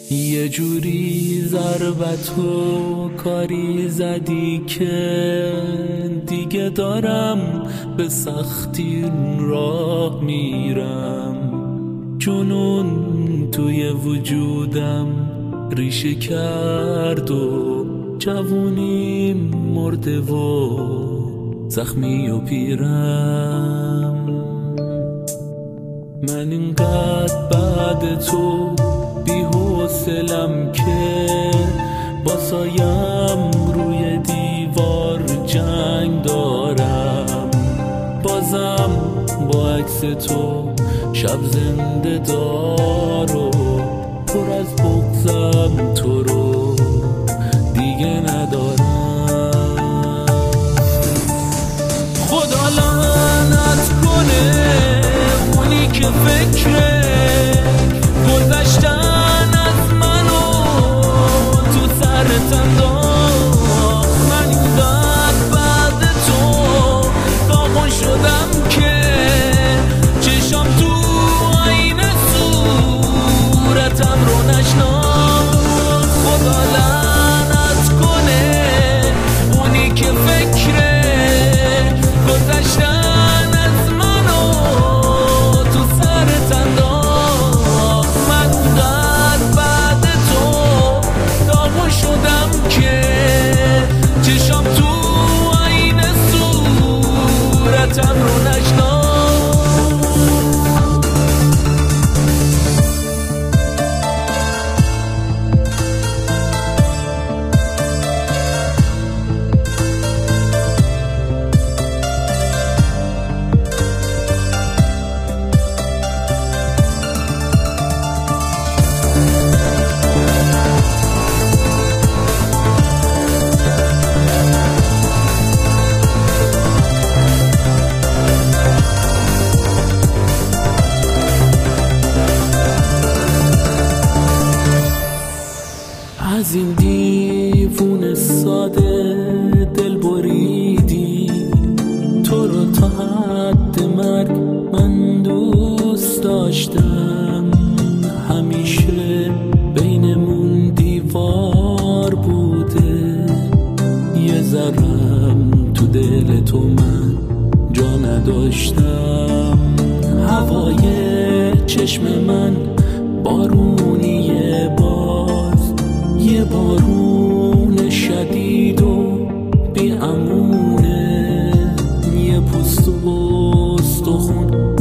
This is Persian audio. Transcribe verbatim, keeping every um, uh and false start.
یه جوری ضربتو کاری زدی که دیگه دارم به سختی راه میرم. جنون توی وجودم ریشه کرد و جوونیم مرده و زخمی و پیرم. من اینقدر بعد تو بی‌حوصله‌ام که با سایم روی دیوار جنگ دارم. بازم با عکس تو شب زنده دار و پر از بغضم تو رو دیگه ندارم. خدا لعنت کنه اونی که فکره گذشتن از منو تو سرت انداخت. من اینقدر بعد تو داغون شدم که چشم تو آینه صورتم رو نشناخت. خدا لعنت کنه اونی که فکره گذشتن از منو تو سرت انداخت. من اونقدر بعد تو داغون شدم که چشم تو آینه صورتم رو نشناخت. از این دیوون ساده دل بریدی تو رو تا حد مرگ من دوست داشتم. همیشه بینمون دیوار بوده یه ذرم تو دل تو من جا نداشتم. هوای چشم من بارونیه باز یه بارون شدید و بی امونه. یه پوست و استخون